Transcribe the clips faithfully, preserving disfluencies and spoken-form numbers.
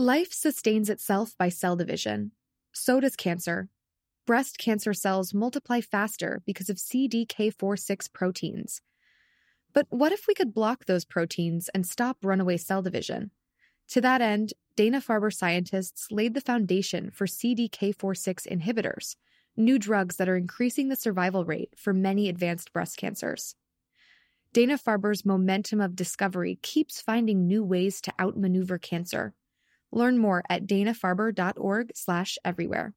Life sustains itself by cell division. So does cancer. Breast cancer cells multiply faster because of C D K four six proteins. But what if we could block those proteins and stop runaway cell division? To that end, Dana-Farber scientists laid the foundation for C D K four six inhibitors, new drugs that are increasing the survival rate for many advanced breast cancers. Dana-Farber's momentum of discovery keeps finding new ways to outmaneuver cancer. Learn more at dana-farber.org slash everywhere.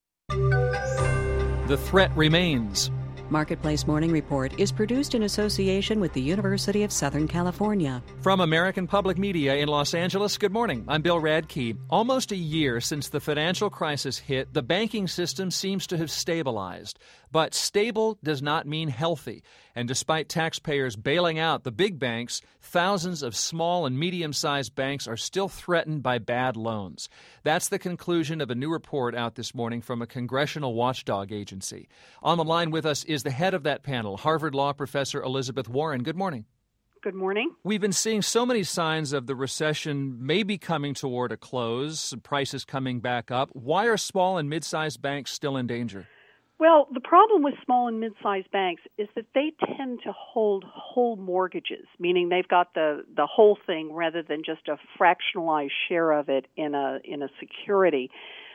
The threat remains. Marketplace Morning Report is produced in association with the University of Southern California. From American Public Media in Los Angeles, good morning. I'm Bill Radke. Almost a year since the financial crisis hit, the banking system seems to have stabilized. But stable does not mean healthy. And despite taxpayers bailing out the big banks, thousands of small and medium-sized banks are still threatened by bad loans. That's the conclusion of a new report out this morning from a congressional watchdog agency. On the line with us is the head of that panel, Harvard Law professor Elizabeth Warren. Good morning. Good morning. We've been seeing so many signs of the recession maybe coming toward a close, prices coming back up. Why are small and mid-sized banks still in danger? Well, the problem with small and mid-sized banks is that they tend to hold whole mortgages, meaning they've got the, the whole thing rather than just a fractionalized share of it in a in a security.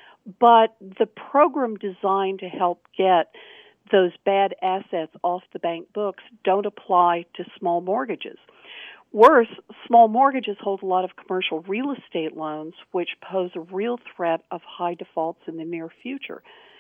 But the program designed to help get those bad assets off the bank books don't apply to small mortgages. Worse, small mortgages hold a lot of commercial real estate loans, which pose a real threat of high defaults in the near future.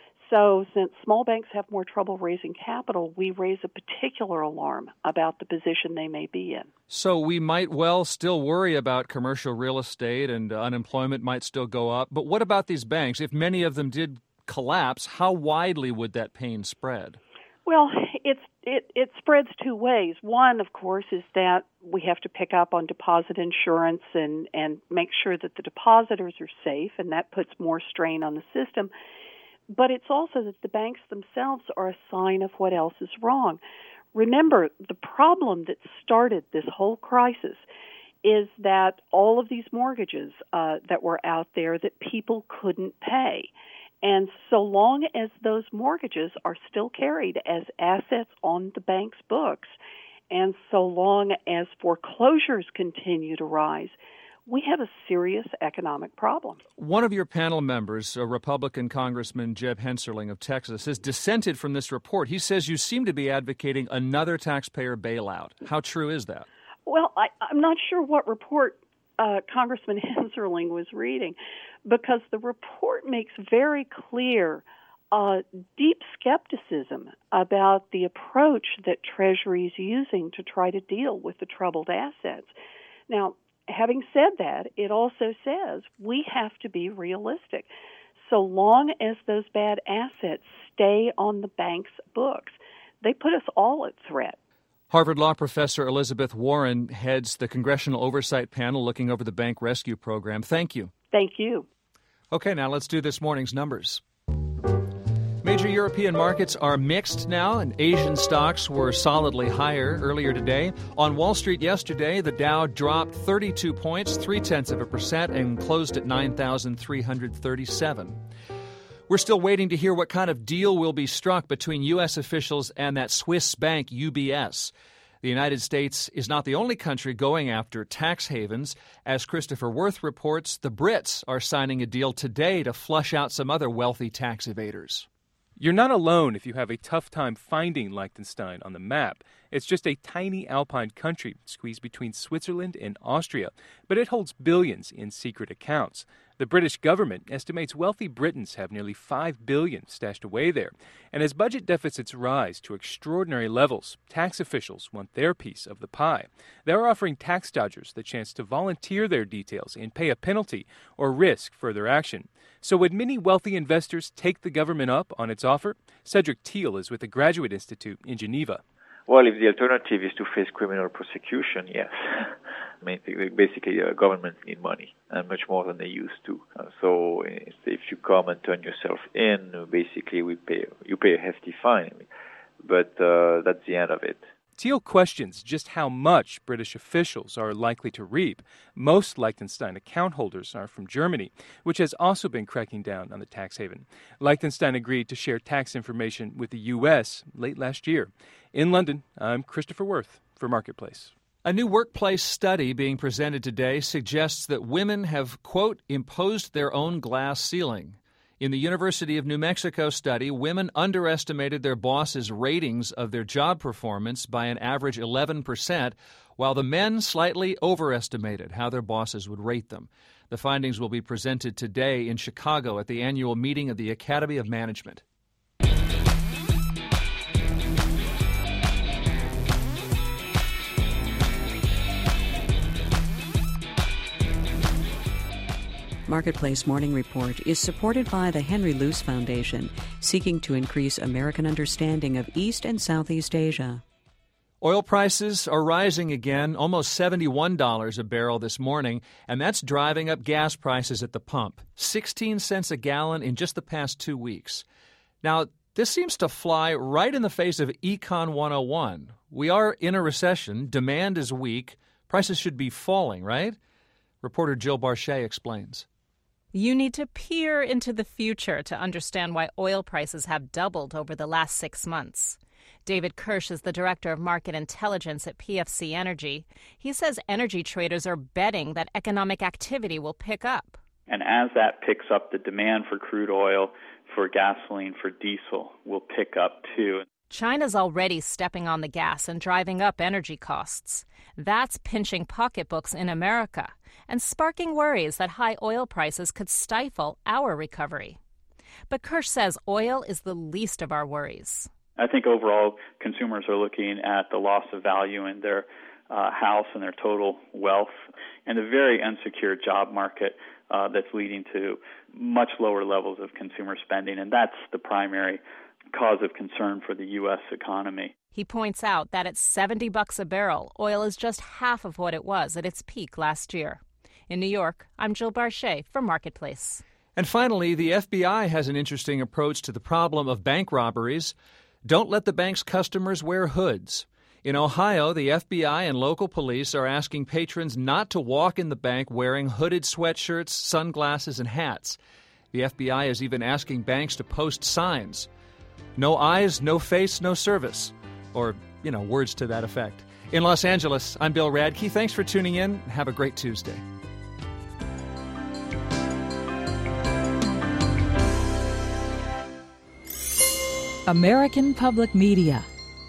So since small banks have more trouble raising capital, we raise a particular alarm about the position they may be in. So we might well still worry about commercial real estate and unemployment might still go up. But what about these banks? If many of them did collapse, how widely would that pain spread? Well, it's, it, it spreads two ways. One, of course, is that we have to pick up on deposit insurance and, and make sure that the depositors are safe, and that puts more strain on the system. But it's also that the banks themselves are a sign of what else is wrong. Remember, the problem that started this whole crisis is that all of these mortgages uh, that were out there that people couldn't pay. And so long as those mortgages are still carried as assets on the bank's books, and so long as foreclosures continue to rise, we have a serious economic problem. One of your panel members, a Republican Congressman Jeb Hensarling of Texas, has dissented from this report. He says you seem to be advocating another taxpayer bailout. How true is that? Well, I, I'm not sure what report uh, Congressman Hensarling was reading, because the report makes very clear uh, deep skepticism about the approach that Treasury is using to try to deal with the troubled assets. Now, having said that, it also says we have to be realistic. So long as those bad assets stay on the bank's books, they put us all at threat. Harvard Law professor Elizabeth Warren heads the Congressional Oversight Panel looking over the bank rescue program. Thank you. Thank you. Okay, now let's do this morning's numbers. Major European markets are mixed now, and Asian stocks were solidly higher earlier today. On Wall Street yesterday, the Dow dropped thirty-two points, three-tenths of a percent, and closed at nine thousand three hundred thirty-seven. We're still waiting to hear what kind of deal will be struck between U S officials and that Swiss bank U B S. The United States is not the only country going after tax havens. As Christopher Worth reports, the Brits are signing a deal today to flush out some other wealthy tax evaders. You're not alone if you have a tough time finding Liechtenstein on the map. It's just a tiny alpine country squeezed between Switzerland and Austria, but it holds billions in secret accounts. The British government estimates wealthy Britons have nearly five billion dollars stashed away there. And as budget deficits rise to extraordinary levels, tax officials want their piece of the pie. They're offering tax dodgers the chance to volunteer their details and pay a penalty or risk further action. So would many wealthy investors take the government up on its offer? Cedric Thiel is with the Graduate Institute in Geneva. Well, if the alternative is to face criminal prosecution, yes. I mean, basically, uh, governments need money, and much more than they used to. Uh, so if you come and turn yourself in, basically, we pay you pay a hefty fine. But uh, that's the end of it. Teal questions just how much British officials are likely to reap. Most Liechtenstein account holders are from Germany, which has also been cracking down on the tax haven. Liechtenstein agreed to share tax information with the U S late last year. In London, I'm Christopher Worth for Marketplace. A new workplace study being presented today suggests that women have, quote, imposed their own glass ceiling. In the University of New Mexico study, women underestimated their bosses' ratings of their job performance by an average eleven percent, while the men slightly overestimated how their bosses would rate them. The findings will be presented today in Chicago at the annual meeting of the Academy of Management. Marketplace Morning Report is supported by the Henry Luce Foundation, seeking to increase American understanding of East and Southeast Asia. Oil prices are rising again, almost seventy-one dollars a barrel this morning, and that's driving up gas prices at the pump, sixteen cents a gallon in just the past two weeks. Now, this seems to fly right in the face of Econ one oh one. We are in a recession, demand is weak, prices should be falling, right? Reporter Jill Barchet explains. You need to peer into the future to understand why oil prices have doubled over the last six months. David Kirsch is the director of market intelligence at P F C Energy. He says energy traders are betting that economic activity will pick up. And as that picks up, the demand for crude oil, for gasoline, for diesel will pick up too. China's already stepping on the gas and driving up energy costs. That's pinching pocketbooks in America and sparking worries that high oil prices could stifle our recovery. But Kirsch says oil is the least of our worries. I think overall consumers are looking at the loss of value in their uh, house and their total wealth and the very insecure job market uh, that's leading to much lower levels of consumer spending, and that's the primary cause of concern for the U S economy. He points out that at seventy bucks a barrel, oil is just half of what it was at its peak last year. In New York, I'm Jill Barchet for Marketplace. And finally, the F B I has an interesting approach to the problem of bank robberies. Don't let the bank's customers wear hoods. In Ohio, the F B I and local police are asking patrons not to walk in the bank wearing hooded sweatshirts, sunglasses, and hats. The F B I is even asking banks to post signs. No eyes, no face, no service. Or, you know, words to that effect. In Los Angeles, I'm Bill Radke. Thanks for tuning in. Have a great Tuesday. American Public Media.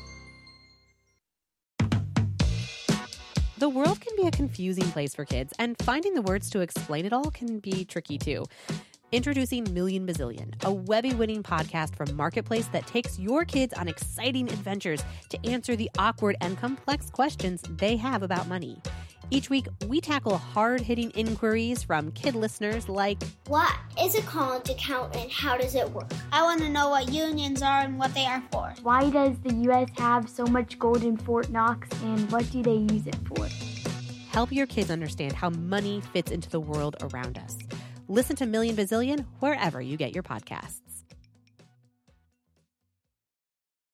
The world can be a confusing place for kids, and finding the words to explain it all can be tricky too. Introducing Million Bazillion, a Webby-winning podcast from Marketplace that takes your kids on exciting adventures to answer the awkward and complex questions they have about money. Each week, we tackle hard-hitting inquiries from kid listeners like, what is a college account and how does it work? I want to know what unions are and what they are for. Why does the U S have so much gold in Fort Knox and what do they use it for? Help your kids understand how money fits into the world around us. Listen to Million Bazillion wherever you get your podcasts.